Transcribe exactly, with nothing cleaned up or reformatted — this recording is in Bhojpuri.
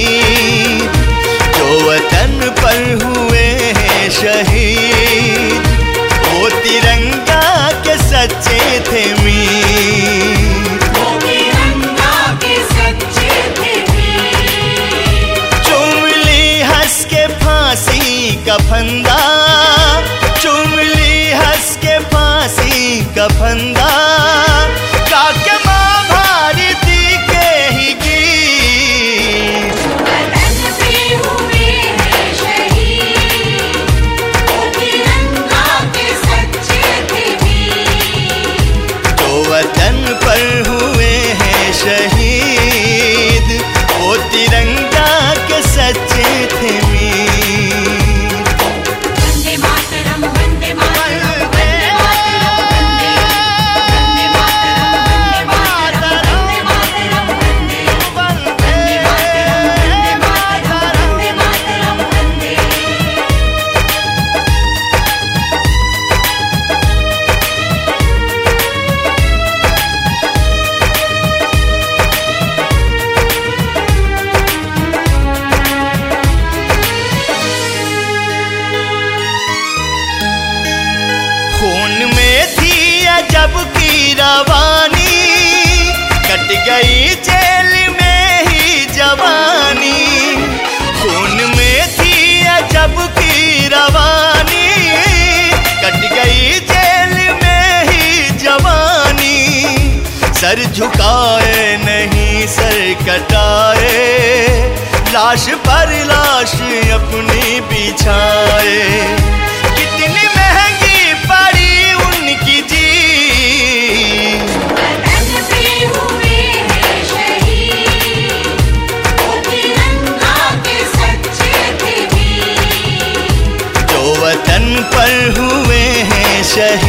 जो वतन पर हुए हैं शहीद, वो तिरंगा के सच्चे थे मीर, वो तिरंगा के सच्चे थे मीर। चूम ली हंस के फांसी का फंदा, चूम ली हंस के फांसी का फंदा, काके माँ भारती के ही गीत। वतन पे हुए हैं शहीद, वो तिरंगा के सच्चे थे वीर। जो वतन पर हुए हैं शहीद, वो तिरंगा के सच्चे थे मीर। वंदे मातरम, वंदे मातरम, वंदे मातरम, वंदे वंदे मातरम, वंदे मातरम, वंदे मातरम, वंदे वंदे मातरम, वंदे मातरम, वंदे मातरम, वंदे। खून में थी अजब की रवानी, कट गई जेल में ही जवानी। खून में थी अजब की रवानी, कट गई जेल में ही जवानी। सर झुकाए नहीं सर कटाए, लाश पर लाश अपनी बिछाए। कितनी महंगी पड़ी उनकी जीत, वतन पे हुए हैं शहीद, वो तिरंगा के सच्चे थे वीर। जो वतन पर हुए हैं शहीद।